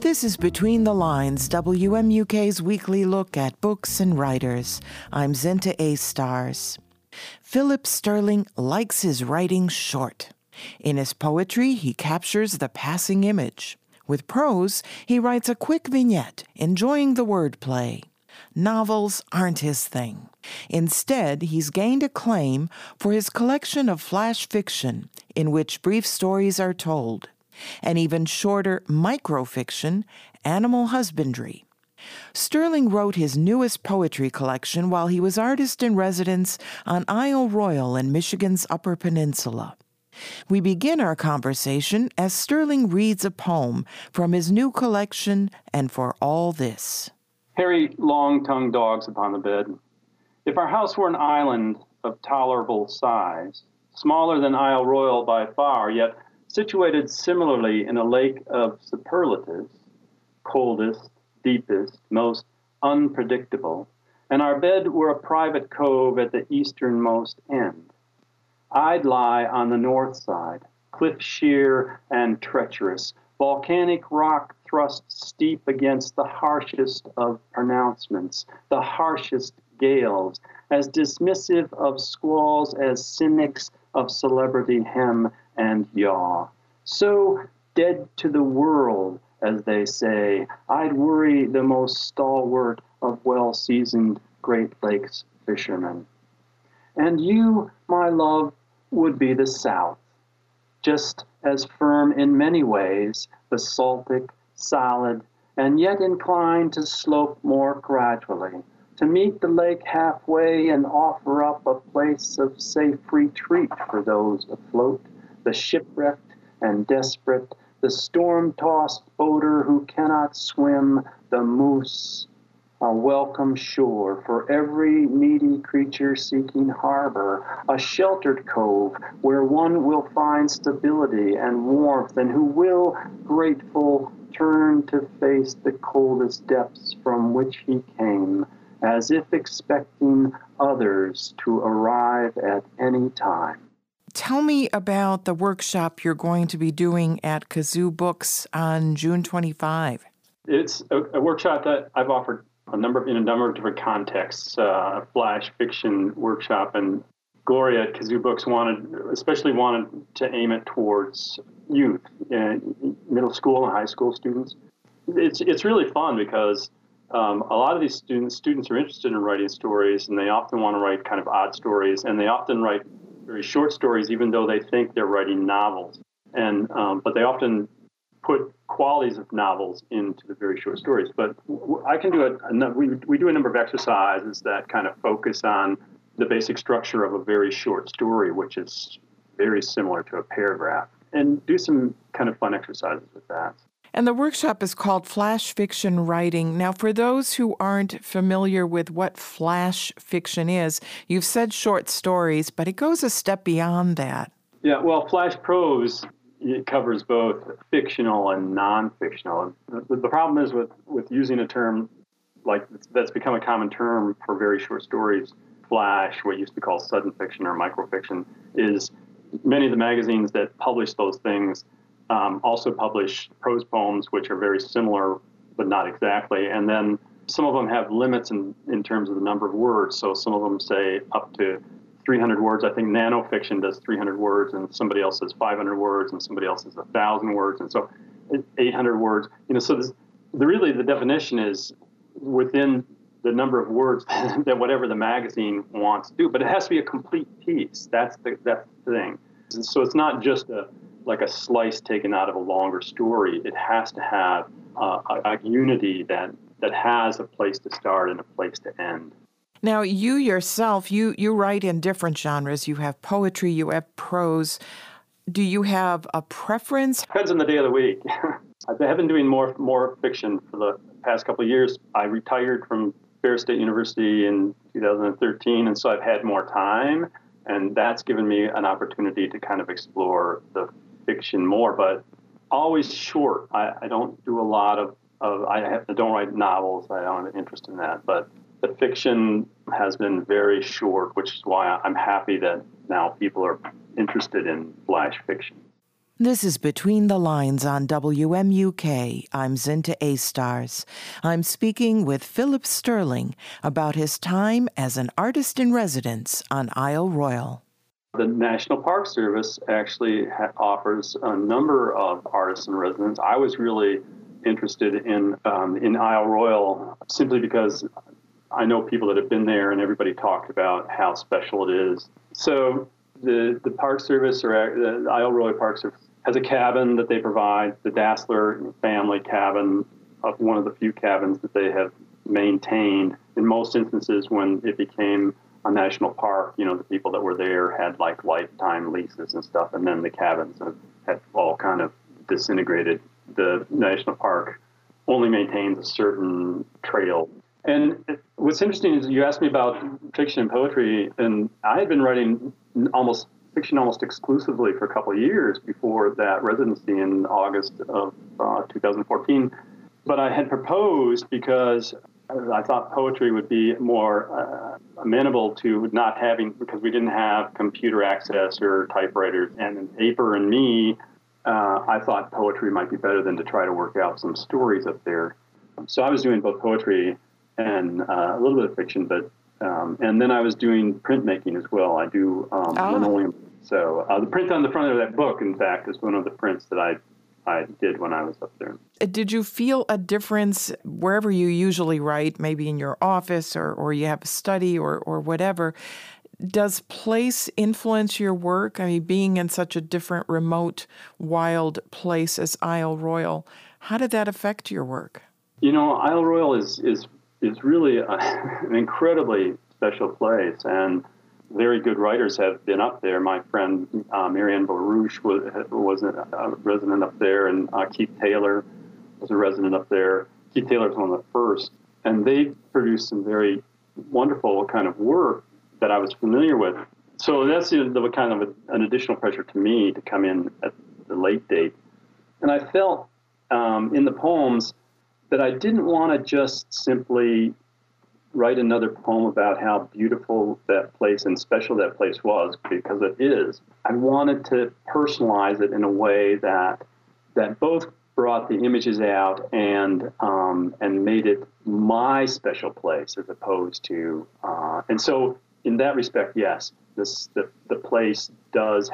This is Between the Lines, WMUK's weekly look at books and writers. I'm Zinta A. Stars. Philip Sterling likes his writing short. In his poetry, he captures the passing image. With prose, he writes a quick vignette, enjoying the wordplay. Novels aren't his thing. Instead, he's gained acclaim for his collection of flash fiction, in which brief stories are told, and even shorter microfiction, Animal Husbandry. Sterling wrote his newest poetry collection while he was artist in residence on Isle Royale in Michigan's Upper Peninsula. We begin our conversation as Sterling reads a poem from his new collection, And for All This. Hairy, long-tongued dogs upon the bed. If our house were an island of tolerable size, smaller than Isle Royale by far, yet situated similarly in a lake of superlatives, coldest, deepest, most unpredictable, and our bed were a private cove at the easternmost end, I'd lie on the north side, cliff sheer and treacherous, volcanic rock thrust steep against the harshest of pronouncements, the harshest gales, as dismissive of squalls as cynics of celebrity hem and yaw. So dead to the world, as they say, I'd worry the most stalwart of well-seasoned Great Lakes fishermen. And you, my love, would be the South, just as firm in many ways, basaltic, solid, and yet inclined to slope more gradually, to meet the lake halfway and offer up a place of safe retreat for those afloat, the shipwrecked and desperate, the storm-tossed boater who cannot swim, the moose, a welcome shore for every needy creature seeking harbor, a sheltered cove where one will find stability and warmth, and who will, grateful, turn to face the coldest depths from which he came, as if expecting others to arrive at any time. Tell me about the workshop you're going to be doing at Kazoo Books on June 25. It's a workshop that I've offered in a number of different contexts, a flash fiction workshop, and Gloria at Kazoo Books especially wanted to aim it towards youth, middle school and high school students. It's really fun because a lot of these students are interested in writing stories, and they often want to write kind of odd stories, and they often write very short stories, even though they think they're writing novels. And but they often put qualities of novels into the very short stories. But I can do we do a number of exercises that kind of focus on the basic structure of a very short story, which is very similar to a paragraph, and do some kind of fun exercises with that. And the workshop is called Flash Fiction Writing. Now, for those who aren't familiar with what flash fiction is, you've said short stories, but it goes a step beyond that. Yeah, well, flash prose, it covers both fictional and non-fictional. The problem is with using a term like that's become a common term for very short stories, flash, what used to be called sudden fiction or microfiction, is many of the magazines that publish those things also publish prose poems, which are very similar, but not exactly. And then some of them have limits in terms of the number of words. So some of them say up to 300 words. I think nanofiction does 300 words, and somebody else says 500 words, and somebody else says 1,000 words, and so 800 words. So the definition is within the number of words that whatever the magazine wants to do, but it has to be a complete piece. That's the thing. So it's not just like a slice taken out of a longer story. It has to have a unity that has a place to start and a place to end. Now, you yourself, you write in different genres. You have poetry, you have prose. Do you have a preference? Depends on the day of the week. I have been doing more fiction for the past couple of years. I retired from Ferris State University in 2013, and so I've had more time, and that's given me an opportunity to kind of explore the fiction more, but always short. I don't do a lot of I don't write novels. I don't have an interest in that, but the fiction has been very short, which is why I'm happy that now people are interested in flash fiction. This is Between the Lines on WMUK. I'm Zinta A-Stars. I'm speaking with Philip Sterling about his time as an artist in residence on Isle Royale. The National Park Service actually offers a number of artists in residence. I was really interested in Isle Royale simply because I know people that have been there, and everybody talked about how special it is. So the Park Service, or the Isle Royale Park Service, has a cabin that they provide, the Dassler family cabin, of one of the few cabins that they have maintained. In most instances, when it became a national park, the people that were there had like lifetime leases and stuff, and then the cabins had all kind of disintegrated. The national park only maintains a certain trail. And what's interesting is you asked me about fiction and poetry, and I had been writing fiction almost exclusively for a couple of years before that residency in August of 2014. But I had proposed because I thought poetry would be more amenable to not having, because we didn't have computer access or typewriters. And in Aper and me, I thought poetry might be better than to try to work out some stories up there. So I was doing both poetry and a little bit of fiction, but and then I was doing printmaking as well. I do linoleum. So the print on the front of that book, in fact, is one of the prints that I did when I was up there. Did you feel a difference wherever you usually write, maybe in your office or you have a study or whatever? Does place influence your work? I mean, being in such a different, remote, wild place as Isle Royale, how did that affect your work? Isle Royale is really an incredibly special place, and very good writers have been up there. My friend Marianne Baruch was a resident up there, and Keith Taylor was a resident up there. Keith Taylor was one of the first, and they produced some very wonderful kind of work that I was familiar with. So that's kind of an additional pressure to me to come in at the late date. And I felt in the poems that I didn't want to just simply write another poem about how beautiful that place and special that place was, because it is. I wanted to personalize it in a way that both brought the images out and made it my special place, as opposed to and so in that respect, yes, the place does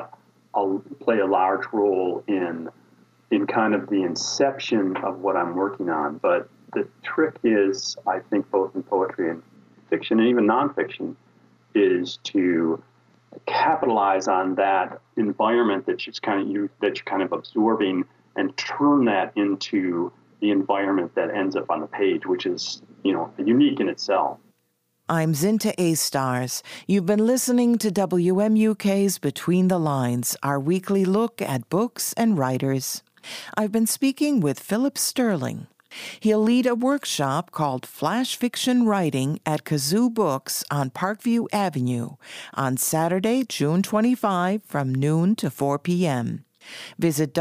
play a large role in kind of the inception of what I'm working on. But the trick is, I think, both in poetry and fiction, and even nonfiction, is to capitalize on that environment that you're kind of absorbing, and turn that into the environment that ends up on the page, which is, unique in itself. I'm Zinta A-Stars. You've been listening to WMUK's Between the Lines, our weekly look at books and writers. I've been speaking with Philip Sterling. He'll lead a workshop called Flash Fiction Writing at Kazoo Books on Parkview Avenue on Saturday, June 25 from noon to 4 p.m. Visit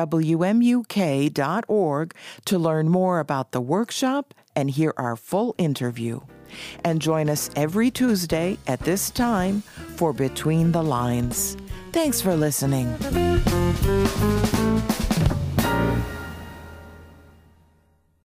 WMUK.org to learn more about the workshop and hear our full interview. And join us every Tuesday at this time for Between the Lines. Thanks for listening.